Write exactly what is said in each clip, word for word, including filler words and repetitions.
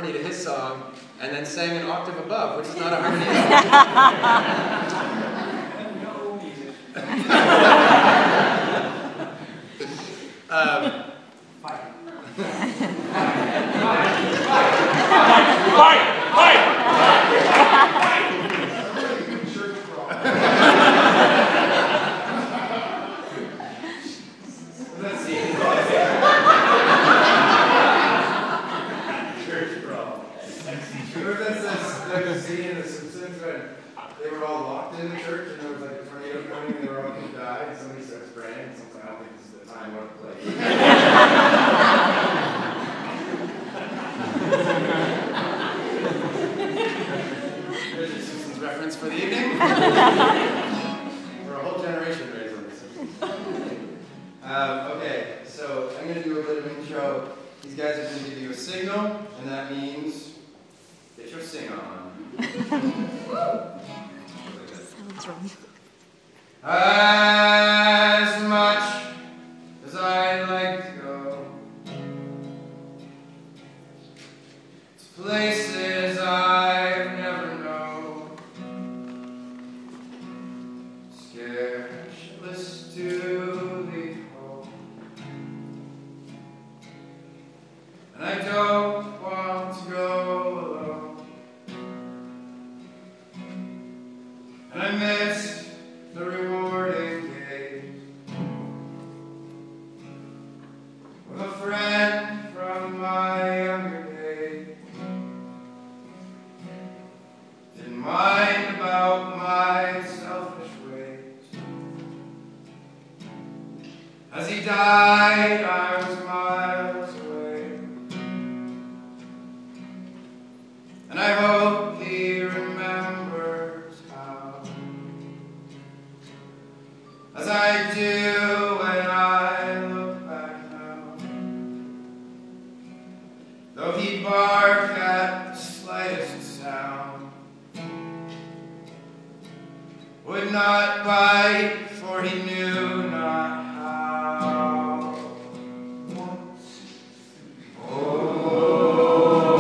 harmony to his song, and then sang an octave above, which is not a harmony at all. No music. um, Fight. Fight! Fight! Let's see. Church brawl. Remember that there's a scene in The Simpsons when they were all locked in the church and there was like a tornado coming and they were all going to die and somebody starts praying and someone's like, I don't think this is the time or the place. There's your Simpsons reference for the evening. For a whole generation raised on The Simpsons. Um, okay, so I'm going to do a bit of intro. These guys are going to give you a signal, and that means get your sing on. Sounds wrong. As much as I'd like to go to places I've never known, scared shitless to leave home, and I don't want to go alone, and I miss the rewarding days with a friend from my younger days. Didn't mind about my selfish ways. As he died, I was miles away, and I hope he remembers how, as I do when I look back now. Though he barked at the slightest sound, would not bite, for he knew not how. Oh.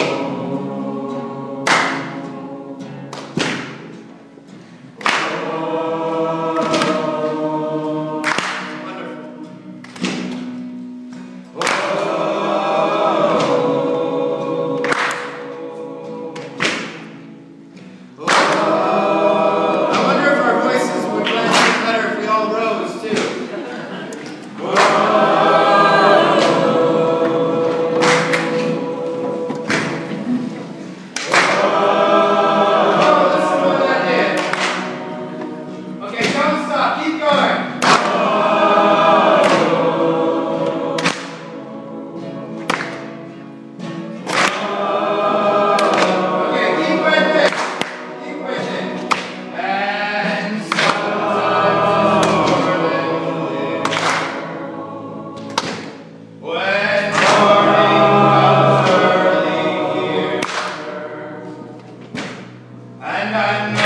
And I